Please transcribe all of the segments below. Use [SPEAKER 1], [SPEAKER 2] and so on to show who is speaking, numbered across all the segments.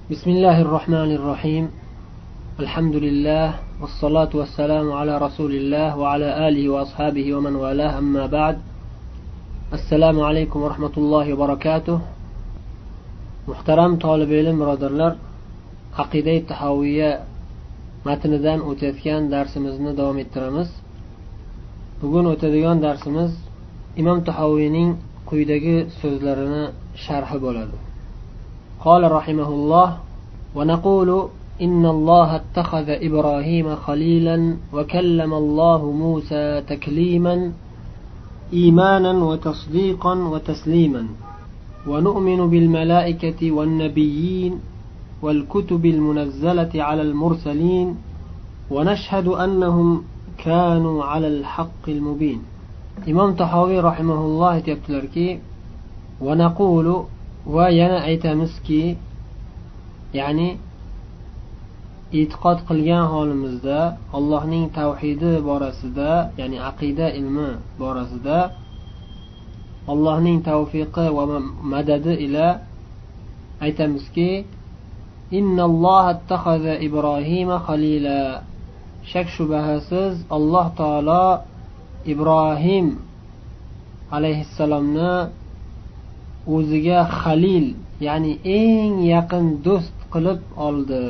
[SPEAKER 1] بسم الله الرحمن الرحيم. الحمد لله والصلاة والسلام على رسول الله وعلى آله وأصحابه ومن والاه، أما بعد. السلام عليكم ورحمة الله وبركاته. محترم طالب علم برادرlar, aqida tahawiyya matnidan o'tayotgan darsimizni davom ettiramiz. Bugun o'tadigan darsimiz Imom Tahoviyning quyidagi so'zlarini sharhi bo'ladi. قال رحمه الله: ونقول إن الله اتخذ إبراهيم خليلا وكلم الله موسى تكليما إيمانا وتصديقا وتسليما، ونؤمن بالملائكة والنبيين والكتب المنزلة على المرسلين، ونشهد أنهم كانوا على الحق المبين. إمام طحاوي رحمه الله تبتلركي ونقول وينا aytamizki, ya'ni e'tiqod qilgan holimizda Allohning tavhidi borasida, ya'ni aqida ilmi borasida Allohning tavfiqi va madadi ila aytamizki, innalloha ittaxaza Ibrohima xalila. Shak shubhasiz Alloh taolo Ibrohim alayhissalomni o'ziga xalil, ya'ni eng yaqin do'st qilib oldi,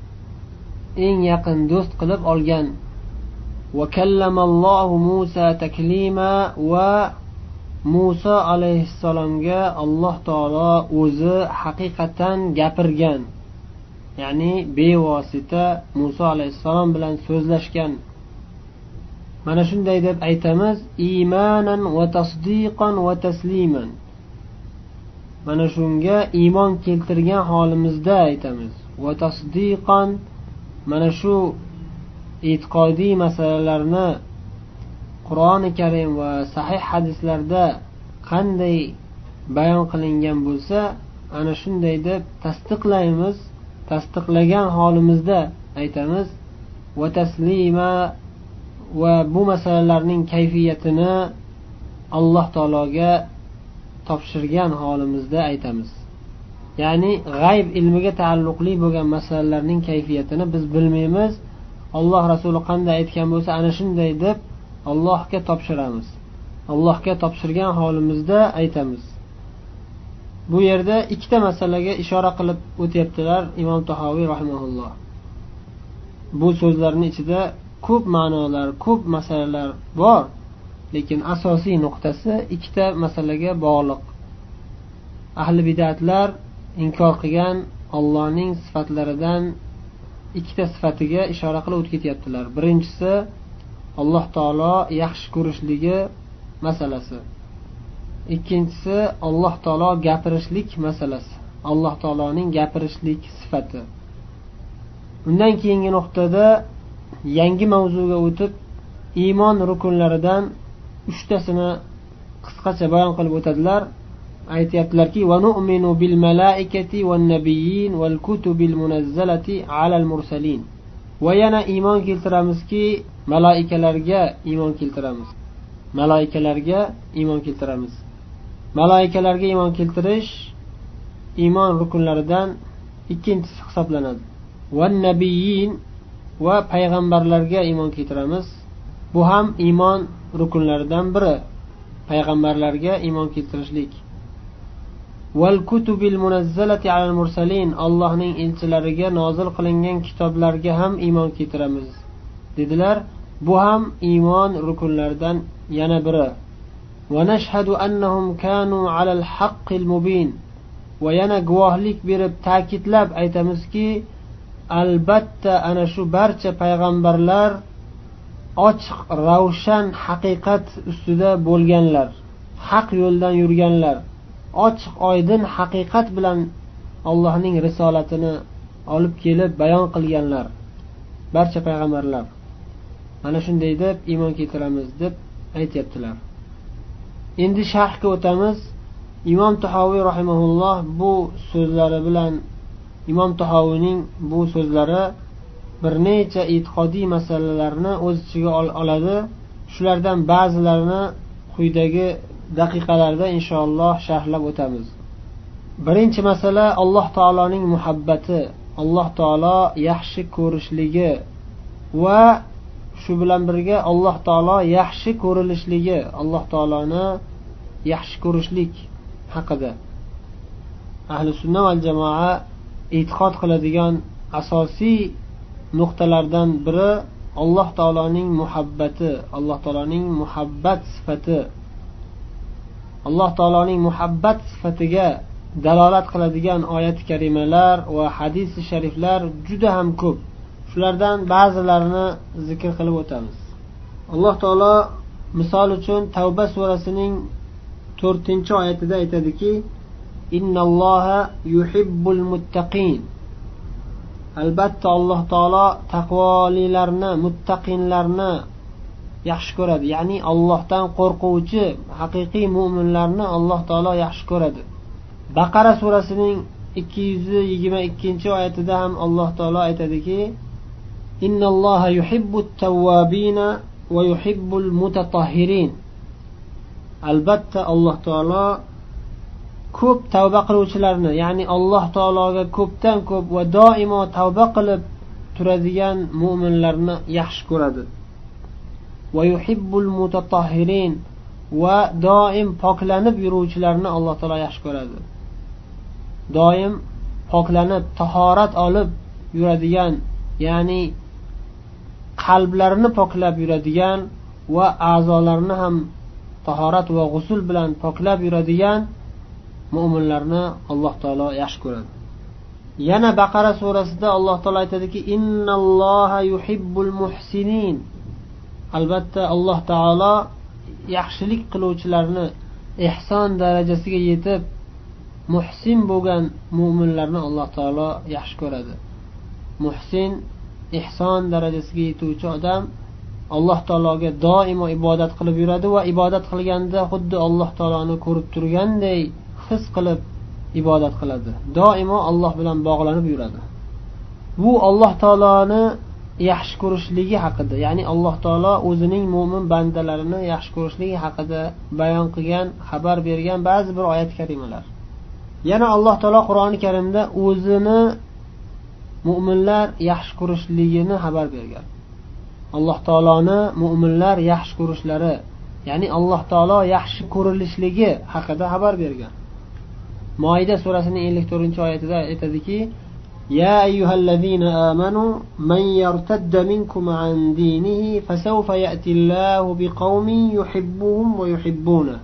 [SPEAKER 1] eng yaqin do'st qilib olgan. Va kallamallohu Musa taklima, va Musa alayhissalomga Alloh taolo o'zi haqiqatan gapirgan, ya'ni bevosita Musa alayhissalom bilan so'zlashgan. Mana shunday deb aytamiz: imanan va tasdiqan va tasliman. Mana shunga iymon keltirgan holimizda aytamiz. Va tasdiqan, mana shu e'tiqodiy masalalarni Qur'oni Karim va sahih hadislarda qanday bayon qilingan bo'lsa, ana shunday deb tasdiqlaymiz. Tasdiqlagan holimizda aytamiz. Va taslima, va bu masalalarning kayfiyatini Alloh taologa topshirgan holimizda aytamiz. Ya'ni g'ayb ilmiga taalluqli bo'lgan masalalarning kayfiyatini biz bilmaymiz. Alloh rasuli qanday aytgan bo'lsa, ana shunday deb Allohga topshiramiz. Allohga topshirgan holimizda aytamiz. Bu yerda ikkita masalaga ishora qilib o'tyaptilar Imom Tahoviy rahimahulloh. Bu so'zlarning ichida ko'p ma'nolar, ko'p masalalar bor, lekin asosiy nuqtasi ikkita masalaga bog'liq. Ahli bid'atlar inkor qilgan Allohning sifatlaridan ikkita sifatiga ishora qilib o'tib ketyaptilar. Birinchisi Alloh taolo yaxshi ko'rishligi masalasi. Ikkinchisi Alloh taolo gapirishlik masalasi. Alloh taoloning gapirishlik sifati. Undan keyingi nuqtada yangi mavzuga o'tib, iymon rukunlaridan 3tasini qisqacha bayon qilib o'tadilar. Aytayaptilarki: "Va nu'minu bil malaikati wan nabiyyin wal kutubil munazzalati alal mursalin." Va yana iymon keltiramizki, malaikalarga iymon keltiramiz. Malaikalarga iymon keltiramiz. Malaikalarga iymon keltirish iymon rukunlaridan ikkinchisi hisoblanadi. Wan nabiyyin, va payg'ambarlarga iymon keltiramiz. Bu ham iymon rukunlaridan biri, payg'ambarlarga iymon keltirishlik. Wal kutubil munazzalati alal mursalin, Allohning elchilariga nozil qilingan kitoblarga ham iymon keltiramiz dedilar. Bu ham iymon rukunlaridan yana biri. Va nashhadu annahum kanu alal haqqil mubin, va yana guvohlik berib ta'kidlab aytamizki, albatta ana shu barcha payg'ambarlar ochiq, ravshan haqiqat ustida bo'lganlar, haq yo'ldan yurganlar, ochiq oydin haqiqat bilan Allohning risolatini olib kelib bayon qilganlar, barcha payg'ambarlar. Mana shunday deb iymon keltiramiz deb aytayaptilar. Endi sharhga o'tamiz. Imom Tahoviy rahimahulloh bu so'zlari bilan, Imom Tahoviyning bu so'zlari bir necha e'tiqodiy masalalarni o'z ichiga oladi. Shulardan ba'zilarini quyidagi daqiqalarda inshaalloh sharhlab o'tamiz. birinchi masala Alloh taoloning muhabbati, Alloh taolo yaxshi ko'rishligi va shu bilan birga Alloh taolo yaxshi ko'rilishligi, Alloh taoloni yaxshi ko'rishlik haqida ahli sunna val jamoa e'tiqod qiladigan asosiy nuqtalardan biri Alloh taoloning muhabbati, Alloh taoloning muhabbat sifati. Alloh taoloning muhabbat sifatiga dalolat qiladigan oyat karimalar va hadis shariflar juda ham ko'p. Shulardan ba'zilarini zikr qilib o'tamiz. Alloh taolo misol uchun Tavba surasining 4-oyatida aytadiki: Innalloha yuhibbul muttaqin. Albatta Alloh taolo taqvolilarni, muttaqinlarni yaxshi ko'radi. Ya'ni Allohdan qo'rquvchi haqiqiy mu'minlarni Alloh taolo yaxshi ko'radi. Baqara surasining 222-oyatida ham Alloh taolo aytadiki: Innalloha yuhibbut tawwabina va yuhibbul mutatahhirin. Albatta Alloh taolo ko'p tavba qiluvchilarni, ya'ni Alloh taologa ko'pdan ko'p va doimo tavba qilib turadigan mu'minlarni yaxshi ko'radi. Va yuhibbul mutatahhirin, va doim poklanib yuruvchilarni Alloh taolo yaxshi ko'radi. Doim poklanib, tahorat olib yuradigan, ya'ni qalblarini poklab yuradigan va a'zolarini ham tahorat va g'usl bilan poklab yuradigan mu'minlarni Alloh taolo yaxshi ko'radi. Yana Baqara surasida Alloh taolo aytadiki: Innalloha yuhibbul muhsinin. Albatta Alloh taolo yaxshilik qiluvchilarni, ihson darajasiga yetib muhsin bo'lgan mu'minlarni Alloh taolo yaxshi ko'radi. Muhsin, ihson darajasiga yetuvchi odam Alloh taologa doimo ibodat qilib yuradi va ibodat qilganda xuddi Alloh taoloni ko'rib turganday his qilib ibodat qiladi. Doimo Alloh bilan bog'lanib yuradi. Bu Alloh taoloni yaxshi ko'rishligi haqida, ya'ni Alloh taolo o'zining mo'min bandalarini yaxshi ko'rishligi haqida bayon qilgan, xabar bergan ba'zi bir oyat karimalar. Yana Alloh taolo Qur'oni Karimda o'zini mu'minlar yaxshi ko'rishligini xabar bergan. Alloh taoloni mu'minlar yaxshi ko'rishlari, ya'ni Alloh taolo yaxshi ko'rilishligi haqida xabar bergan. Moida surasining 54-oyatida aytadiki: Ya ayyuhallazina amanu man yartadda minkum an dinihi fasawfa ya'ti Allahu biqaumin yuhibbuhum va yuhibbuna.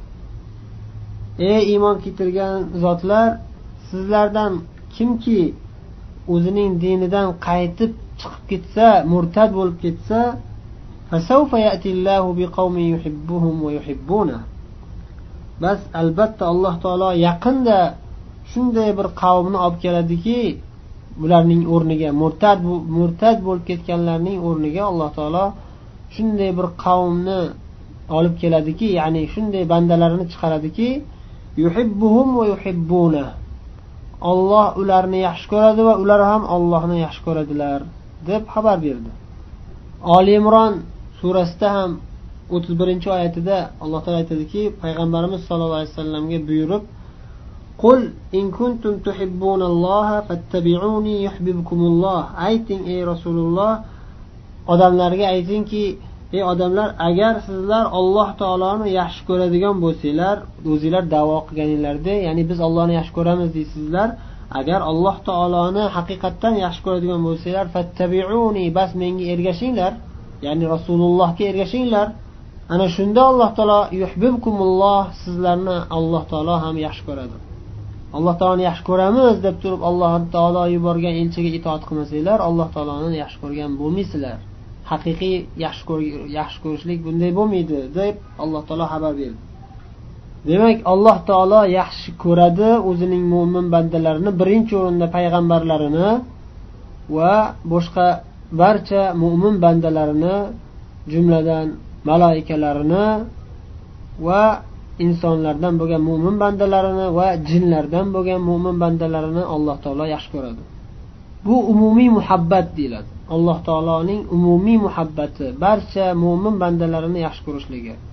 [SPEAKER 1] Ey iymon keltirgan zotlar, sizlardan kimki o'zining dinidan qaytib chiqib ketsa, murtad bo'lib ketsa, fasawfa ya'ti Allahu biqaumin yuhibbuhum va yuhibbuna. Bas albatta Alloh taolo yaqinda shunday bir qavmni olib keladiki, bularning o'rniga murtad bo'lib ketganlarning o'rniga Alloh taolo shunday bir qavmni olib keladiki, ya'ni shunday bandalarini chiqaradiki, yuhibbuhum va yuhibbuna. Alloh ularni yaxshi ko'radi va ular ham Allohni yaxshi ko'radilar deb xabar berdi. Oli Imron surasida ham 31-oyatida Alloh taolo aytadiki, payg'ambarimiz sollallohu alayhi vasallamga buyurib: Qul in kuntum tuhibbunalloha fattabi'uni yuhibbukumulloh. Ayting ey Rasululloh, odamlarga aytingki, ey odamlar, agar sizlar Alloh taoloni yaxshi ko'radigan bo'lsanglar, o'zingizlar da'vo qilganinglarda, ya'ni biz Allohni yaxshi ko'ramiz deysizlar, agar Alloh taoloni haqiqatan yaxshi ko'radigan bo'lsanglar, fattabi'uni, bas menga ergashinglar, ya'ni Rasulullohga ergashinglar. Ana shunda Alloh taolo yuhibbukumulloh, sizlarni Alloh taolo ham yaxshi ko'radi. Alloh taoloni yaxshi ko'ramiz deb turib Alloh taolo yuborgan elchiga itoat qilmasanglar, Alloh taoloni yaxshi ko'rgan bo'lmaysizlar. Haqiqiy yaxshi ko'rishlik bunday bo'lmaydi deb Alloh taolo xabar berdi. Demak, Alloh taolo yaxshi ko'radi o'zining mo'min bandalarini, birinchi o'rinda payg'ambarlarini va boshqa barcha mo'min bandalarini, jumladan malaikalarini va insonlardan bo'lgan mo'min bandalarini va jinlardan bo'lgan mo'min bandalarini Alloh taolo yaxshi ko'radi. Bu umumiy muhabbat deyiladi. Alloh taoloning umumiy muhabbati, barcha mo'min bandalarini yaxshi ko'rishligi.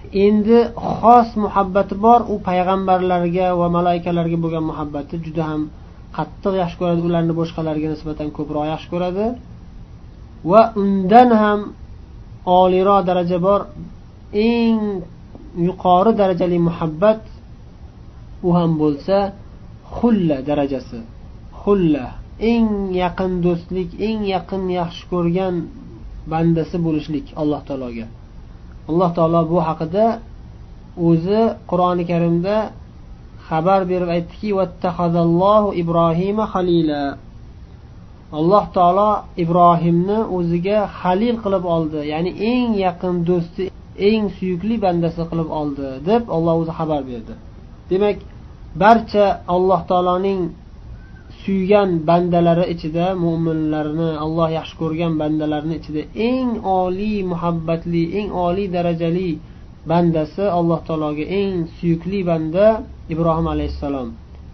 [SPEAKER 1] endi xos muhabbati bor, u payg'ambarlarga va malaikalarga bo'lgan muhabbati juda ham qattiq yaxshi ko'radi, ularni boshqalarga nisbatan ko'proq yaxshi ko'radi. Va undan ham oliroq daraja bor, eng yuqori darajali muhabbat u ham bo'lsa xulla darajasi. Xulla eng yaqin do'stlik, eng yaqin yaxshi ko'rgan bandasi bo'lishlik Alloh taologa. Alloh taolo bu haqida o'zi Qur'oni Karimda xabar berib aytdiki: "Vattahazallohu Ibrohima xalila." Alloh taolo Ibrohimni o'ziga xalil qilib oldi, ya'ni eng yaqin do'sti, eng suyukli bandasi qilib oldi deb Alloh o'zi xabar berdi. Demak, barcha Alloh taoloning suygan bandalari ichida, mu'minlarni Alloh yaxshi ko'rgan bandalarini ichida eng oliy muhabbatli, eng oliy darajali bandasi Alloh taologa eng suyukli banda Ibrohim alayhissalom.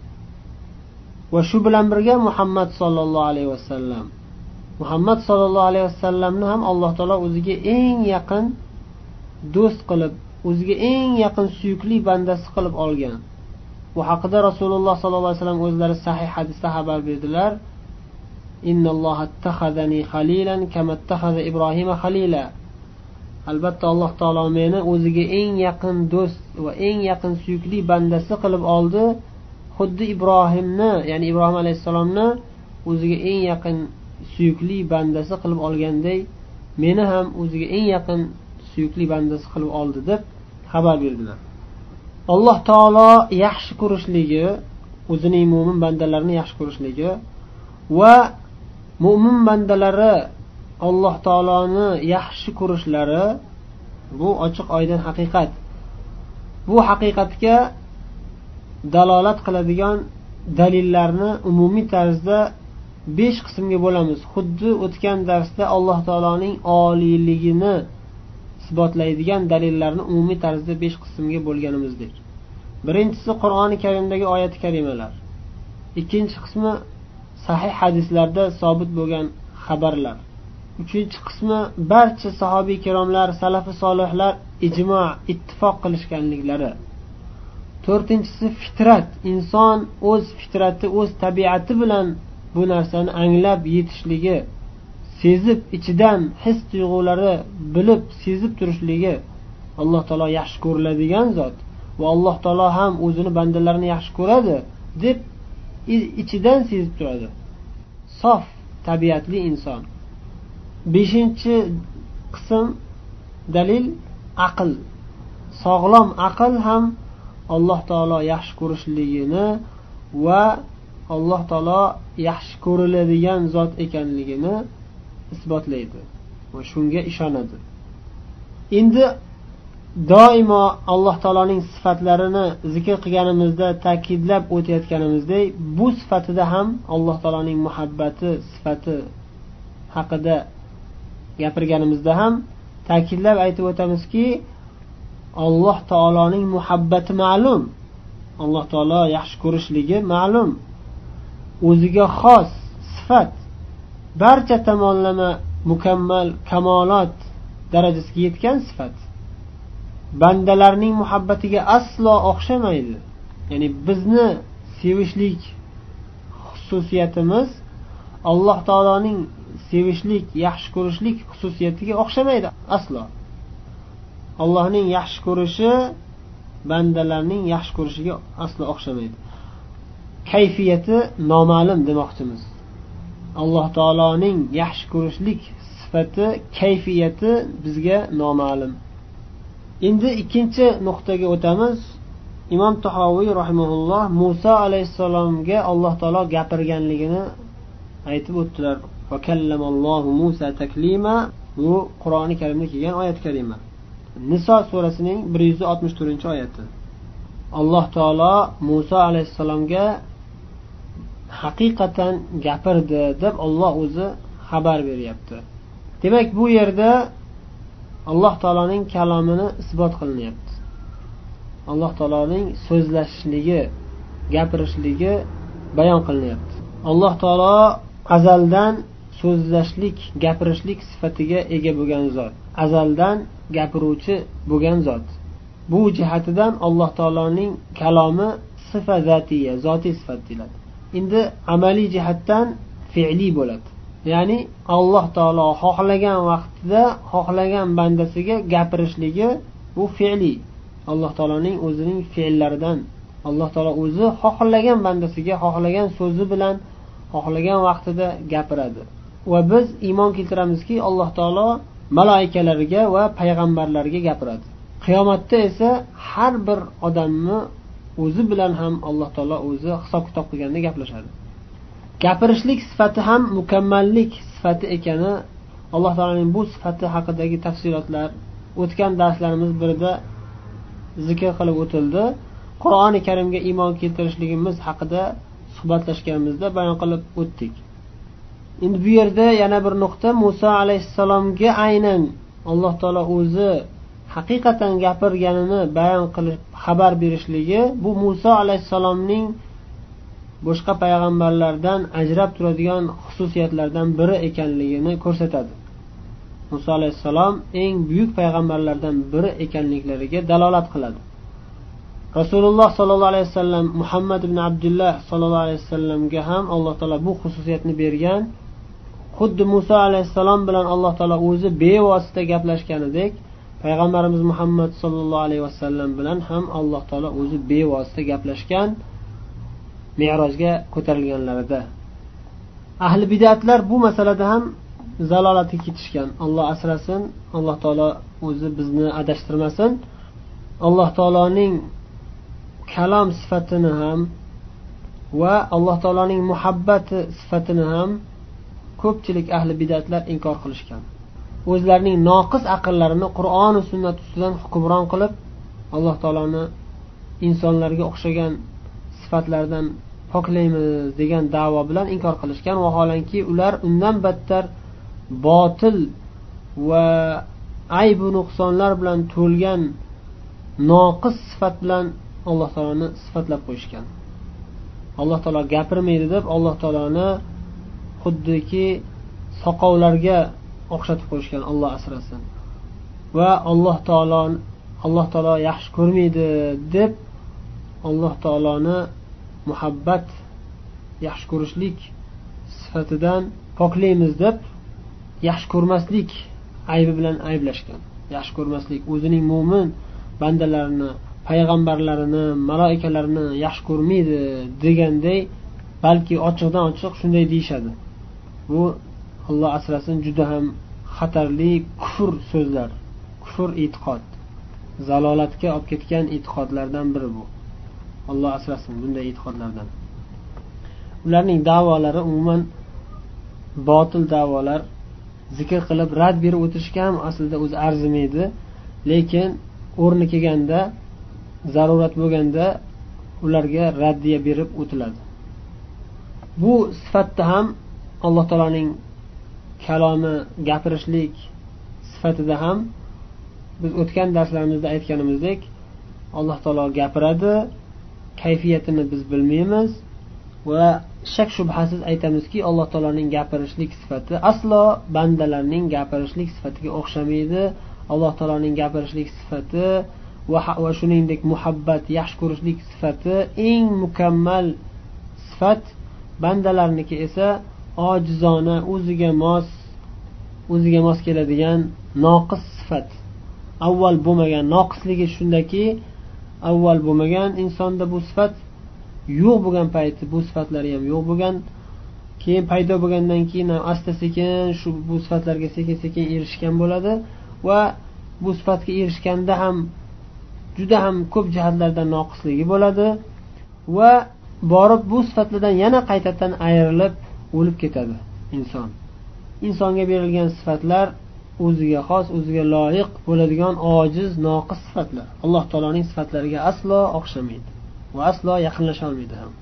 [SPEAKER 1] Va shu bilan birga Muhammad sallallohu alayhi vasallam. Muhammad sallallohu alayhi vasallamni ham Alloh taolo o'ziga eng yaqin do'st qilib, o'ziga eng yaqin suyukli bandasi qilib olgan. Bu haqida Rasululloh sallallohu alayhi vasallam o'zlari sahih hadisda xabar berdilar: "Innalloha ittakhazani khalilan kama ittakhadha Ibrohima khalila." Albatta Alloh taolo meni o'ziga eng yaqin do'st va eng yaqin suyukli bandasi qilib oldi, xuddi Ibrohimni, ya'ni Ibrohim alayhissalomni o'ziga eng yaqin suyukli bandasi qilib olganday, meni ham o'ziga eng yaqin suyukli bandasi qilib oldi deb xabar berdilar. Alloh taolo yaxshi ko'rishligi, o'zining mu'min bandalarini yaxshi ko'rishligi va mu'min bandalari Alloh taoloni yaxshi ko'rishlari bu ochiq oydin haqiqat. Bu haqiqatga dalolat qiladigan dalillarni umumiy tarzda 5 qismga bo'lamiz. Xuddi o'tgan darsda Alloh taoloning oliyligini isbotlaydigan dalillarni umumiy tarzda 5 qismga bo'lganimizdek. Birinchisi Qur'oni Karimdagi oyat karimalar. Ikkinchi qismi sahih hadislarda sabit bo'lgan xabarlar. Uchinchi qismi barcha sahobiy kiromlar, salafi solihlar ijmo', ittifoq qilishganliklari. To'rtinchisi fitrat, inson o'z fitrati, o'z tabiati bilan bu narsani anglab yetishligi, sezib, ichidan his tuyg'ulari bilib, sezib turishligi. Alloh taolo yaxshi ko'riladigan zot va Alloh taolo ham o'zini bandalarini yaxshi ko'radi deb ichidan sezib turadi. Sof tabiatli inson. 5-chi qism dalil aql. Sog'lom aql ham Alloh taolo yaxshi ko'rishligini va Alloh taolo yaxshi ko'riladigan zot ekanligini isbotlaydi va shunga ishonadi. Endi doimo Alloh taoloning sifatlarini zikr qilganimizda ta'kidlab o'tayotganimizdek, bu sifatida ham Alloh taoloning muhabbati sifati haqida gapirganimizda ham ta'kidlab aytib o'tamizki, Alloh taoloning muhabbati ma'lum. Alloh taolo yaxshi ko'rishligi ma'lum. O'ziga xos sifat, barcha tomonlama mukammal kamolot darajasiga yetgan sifat. Bandalarning muhabbatiga aslo o'xshamaydi. Ya'ni bizni sevishlik xususiyatimiz Alloh taoloning sevishlik, yaxshi ko'rishlik xususiyatiga o'xshamaydi aslo. Allohning yaxshi ko'rishi bandalarning yaxshi ko'rishiga aslo o'xshamaydi. Kayfiyati noma'lum demoqchimiz. Alloh taoloning yaxshi ko'rishlik sifati, kayfiyati bizga noma'lum. Endi ikkinchi nuqtaga o'tamiz. Imom Tahoviy rahimahulloh Musa alayhissalomga Alloh taolo gapirganligini aytib o'tdilar. Va kallamallohu Musa taklima. Bu Qur'oni Karimda kelgan oyat karima. Niso surasining 164-oyati. Alloh taolo Musa alayhissalomga haqiqatan gapirdi deb Alloh o'zi xabar beryapti. Demak, bu yerda Alloh taoloning kalomini isbot qilinyapti. Alloh taoloning so'zlashishligi, gapirishligi bayon qilinyapti. Alloh taolo azaldan so'zlashlik, gapirishlik sifatiga ega bo'lgan zot. Azaldan gapiruvchi bo'lgan zot. bu jihatidan alloh taoloning kalomi sifat zatiya, zotiy sifat deyiladi. Endi amaliy jihatdan fe'li bo'ladi. Ya'ni alloh taolo xohlagan vaqtida xohlagan bandasiga gapirishligi bu fe'li. alloh taoloning o'zining fe'llaridan. alloh taolo o'zi xohlagan bandasiga xohlagan so'zi bilan xohlagan vaqtida gapiradi. Va biz iymon keltiramizki, alloh taolo malaikalarga va payg'ambarlarga gapiradi. Qiyomatda esa har bir odamni o'zi bilan ham alloh taolo o'zi hisob-kitob qilganda gaplashadi. Gapirishlik sifati ham mukammallik sifati ekani, alloh taoloning bu sifati haqidagi tafsilotlar o'tgan darslarimiz birida zikr qilib o'tildi. Qur'oni Karimga iymon keltirishligimiz haqida suhbatlashganimizda bayon qilib o'tdik. Endi bu yerda yana bir nuqta, Musa alayhissalomga aynan alloh taolo o'zi haqiqatan gapirganini bayon qilib xabar berishligi, bu Musa alayhissalomning boshqa payg'ambarlardan ajrab turadigan xususiyatlardan biri ekanligini ko'rsatadi. Musa alayhissalom eng buyuk payg'ambarlardan biri ekanliklariga dalolat qiladi. Rasululloh sollallohu alayhi vasallam, Muhammad ibn Abdullah sollallohu alayhi vasallamga ham alloh taolo bu xususiyatni bergan. Xuddi Musa alayhissalom bilan alloh taolo o'zi bevosita gaplashganidek, payg'ambarimiz Muhammad sollallohu alayhi vasallam bilan ham alloh taolo o'zi bevosita gaplashgan Mi'rojga ko'tarilganlarida. Ahli bid'atlar bu masalada ham zalolatga ketishgan. Alloh asrasin, alloh taolo o'zi bizni adashtirmasin. Alloh taoloning kalom sifatini ham va alloh taoloning muhabbati sifatini ham ko'pchilik ahli bid'atlar inkor qilishgan. O'zlarining noqis aqllarini Qur'on va sunnat ustidan hukmron qilib, alloh taoloni insonlarga o'xshagan sifatlardan poklaymiz degan da'vo bilan inkor qilishgan. Vaholanki ular undan battar botil va ayb va nuqsonlar bilan to'lgan noqis sifat bilan alloh taoloni sifatlab qo'yishgan. Alloh taolo gapirmaydi deb alloh taoloni xuddiki soqovlarga o'xshatib qo'yishgan. Alloh asrasin. Va alloh taolo yaxshi ko'rmaydi deb alloh taoloni muhabbat, yaxshi ko'rishlik sifatidan poklaymiz deb yaxshi ko'rmaslik aybi bilan ayblashgan. Yaxshi ko'rmaslik, o'zining mo'min bandalarini, payg'ambarlarini, malaikalarini yaxshi ko'rmaydi deganday, balki ochiqdan ochiq shunday deyshadi. Bu Alloh asrasin juda ham xatarli kufr so'zlar, kufr e'tiqod, zalolatga olib ketgan e'tiqodlardan biri bu. Alloh asrasin bunday e'tiqodlardan. Ularning da'volari umuman botil da'volar, zikr qilib rad berib o'tirishga ham aslida o'zi arzimaydi, lekin o'rni kelganda, zarurat bo'lganda ularga raddiya berib o'tiladi. Bu sifatda ham alloh taoloning kalomi, gapirishlik sifatida ham biz o'tgan darslarimizda aytganimizdek, alloh taolo gapiradi, kayfiyatini biz bilmaymiz va shak shubhasiz aytamizki, alloh taoloning gapirishlik sifati aslo bandalarning gapirishlik sifatiga o'xshamaydi. Alloh taoloning gapirishlik sifati va shuningdek muhabbat, yaxshi ko'rishlik sifati eng mukammal sifat, bandalarniki esa ojizona, o'ziga mos keladigan noqis sifat. Avval bo'lmagan, noqisligi shundaki, avval bo'lmagan insonda bu sifat yo'q bo'lgan payti bu sifatlari ham yo'q bo'lgan, keyin paydo bo'lgandan keyin asta sekin bu sifatlarga sekin erishgan bo'ladi va bu sifatga erishganda ham juda ham ko'p jihatlardan noqisligi bo'ladi va borib bu sifatlardan yana qaytadan ayrilib o'lib ketadi inson. Insonga berilgan sifatlar o'ziga xos, o'ziga loyiq bo'ladigan ojiz, noqis sifatlar. Alloh taoloning sifatlariga aslo o'xshamaydi va aslo yaqinlasha olmaydi ham.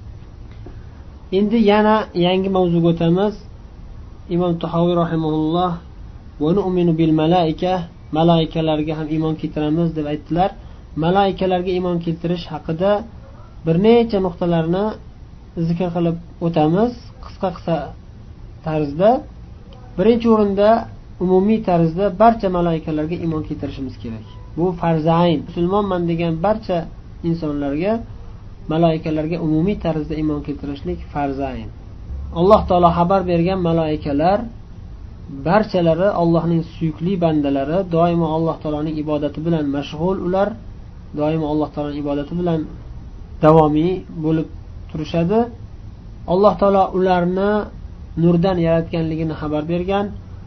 [SPEAKER 1] Endi yana yangi mavzuga o'tamiz. Imom Tahoviy rahimahulloh va nu'minu bil malaika, malaikalarga ham iymon keltiramiz deb aytdilar. Malaikalarga iymon keltirish haqida bir necha nuqtalarni zikr qilib o'tamiz qisqa tarzda. Birinchi o'rinda umumiy tarzda barcha malaikalarga iymon keltirishimiz kerak. bu farzayn. Musulmonman degan barcha insonlarga, malaikalarga umumiy tarzda iymon keltirishlik farzayn. Alloh taolo xabar bergan malaikalar barchalari Allohning suyukli bandalari, doimo Alloh taoloning ibodati bilan mashg'ul, ular doimo Alloh taoloning ibodati bilan davomiy bo'lib turishadi. Alloh taolo ularni nurdan yaratganligini xabar bergan.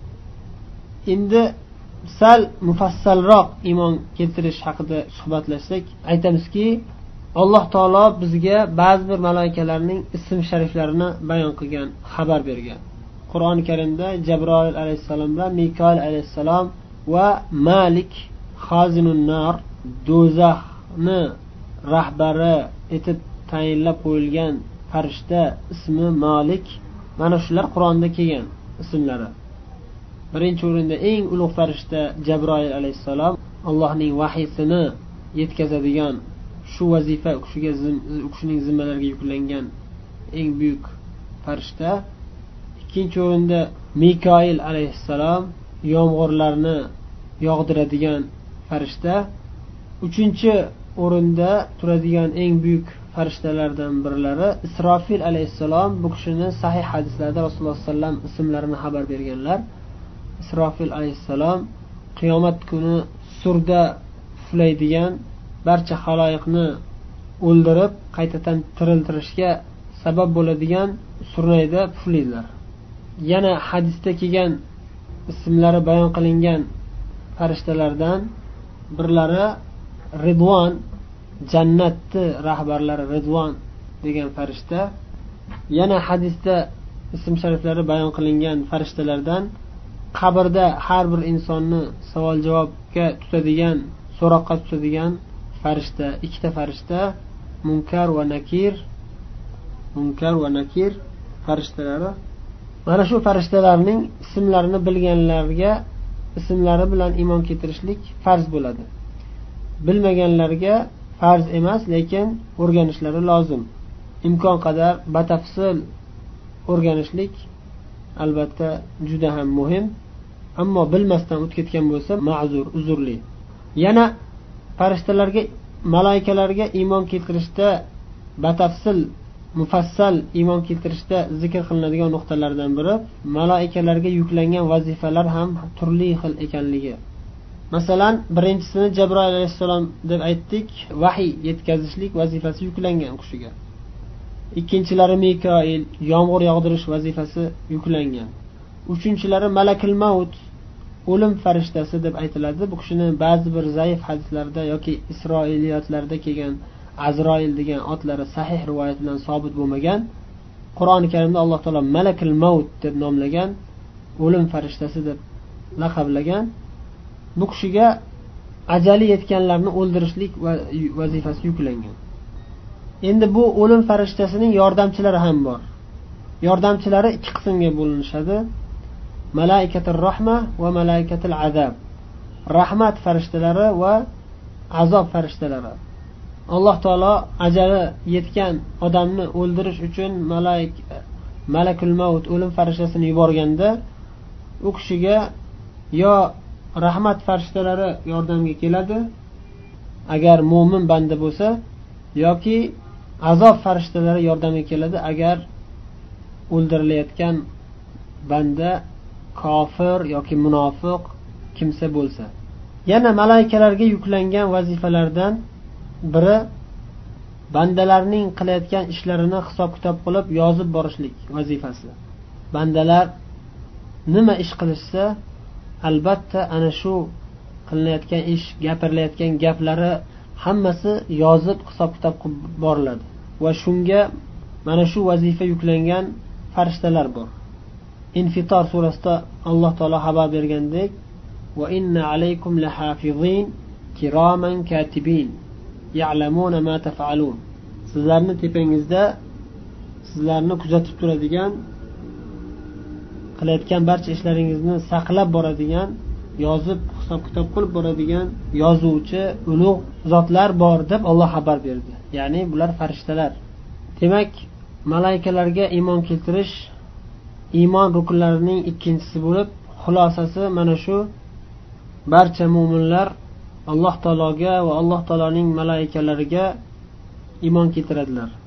[SPEAKER 1] Endi sal mufassalroq iymon keltirish haqida suhbatlashsak, aytamizki, Alloh taolo bizga ba'zi bir malaikalarning ism shariflarini bayon qilgan, xabar bergan. Qur'oni Karimda Jabroil alayhissalom bilan Mikoil alayhissalom va Malik xozinun nar, do'zaxni rahbari etib tayinlab qo'yilgan farishta ismi Malik, mana shular Qur'onda kelgan ismlari. Birinchi o'rinda eng ulug' farishta Jabroil alayhissalom, Allohning vahiysini yetkazadigan, shu vazifa u kishining zimmalariga yuklangan eng buyuk farishta. Ikkinchi o'rinda Mikoil alayhissalom, yomg'irlarni yog'diradigan farishta. Uchinchi o'rinda turadigan eng buyuk farishtalardan birlari Isrofil alayhissalom. Bu kishini sahih hadislarda Rasululloh sollallohu alayhi vasallam ismlarini xabar berganlar. Isrofil alayhissalom qiyomat kuni surda puflaydigan, barcha xaloyiqni o'ldirib qaytadan tiriltirishga sabab bo'ladigan surnayda puflaydilar. Yana hadisda kelgan ismlari bayon qilingan farishtalardan birlari Ridvon, jannatni rahbarlari Ridvon degan farishta. Yana hadisda ism shariflari bayon qilingan farishtalardan qabrda har bir insonni savol-javobga tutadigan, so'roqqa tutadigan farishta, ikkita farishta, Munkar va Nakir farishtalari. Mana shu farishtalarning ismlarini bilganlarga ismlari bilan iymon keltirishlik farz bo'ladi. Bilmaganlarga farz emas, lekin o'rganishlari lozim. Imkon qadar batafsil o'rganishlik albatta juda ham muhim, ammo bilmasdan o'tib ketgan bo'lsa ma'zur, uzrli. Yana farishtalarga, malaikalarga iymon keltirishda batafsil, mufassal iymon keltirishda zikr qilinadigan nuqtalardan biri malaikalarga yuklangan vazifalar ham turli xil ekanligi. Masalan, birinchisini Jabroil alayhissalom deb aytdik, vahiy yetkazishlik vazifasi yuklangan kishiga. Ikkinchilari Mikoil, yomg'ir yog'dirish vazifasi yuklangan. Uchinchilari Malakul Maut, o'lim farishtasi deb aytiladi. Bu kishini ba'zi bir zaif hadislarda yoki Isroiliyatlarda kelgan Azroil degan otlari sahih rivoyat bilan sobit bo'lmagan. Qur'oni Karimda Alloh taolo Malakul Maut deb nomlagan, o'lim farishtasi deb laqablagan. Bu kishiga ajali yetganlarni o'ldirishlik vazifasi yuklangan. Endi bu o'lim farishtasining yordamchilari ham bor. Yordamchilari ikki qismga bo'linishadi. Malaikatul rahma va malaikatul azab. Rahmat farishtalari va azob farishtalari. Alloh taolo ajali yetgan odamni o'ldirish uchun Malakul Maut, o'lim farishtasini yuborganda, u kishiga yo rahmat farishtalari yordamga keladi agar mo'min banda bo'lsa, yoki azob farishtalari yordamga keladi agar o'ldirilayotgan banda kofir yoki munofiq kimsa bo'lsa. Yana malaikalarga yuklangan vazifalardan biri bandalarning qilayotgan ishlarini hisob-kitob qilib yozib borishlik vazifasi. Bandalar nima ish qilishsa, albatta ana shu qilinayotgan ish, gapirilayotgan gaplari hammasi yozib hisob-kitob qilib boriladi. Va shunga mana shu vazifa yuklangan farishtalar bor. Infitor surasida Alloh taolo xabar bergandek, va inna alaykum lahafizin kiraman katibin ya'lamuna ma taf'alun. Sizlarni tepangizda sizlarni kuzatib turadigan, qilayotgan barcha ishlaringizni saqlab boradigan, yozib hisob-kitob qilib boradigan yozuvchi ulug' zotlar bor deb Alloh xabar berdi. Ya'ni bular farishtalar. Demak, malaikalarga iymon keltirish iymon rukunlarining ikkinchisi bo'lib, xulosasi mana shu: barcha mu'minlar alloh taologa va alloh taoloning malaikalariga iymon keltiradilar.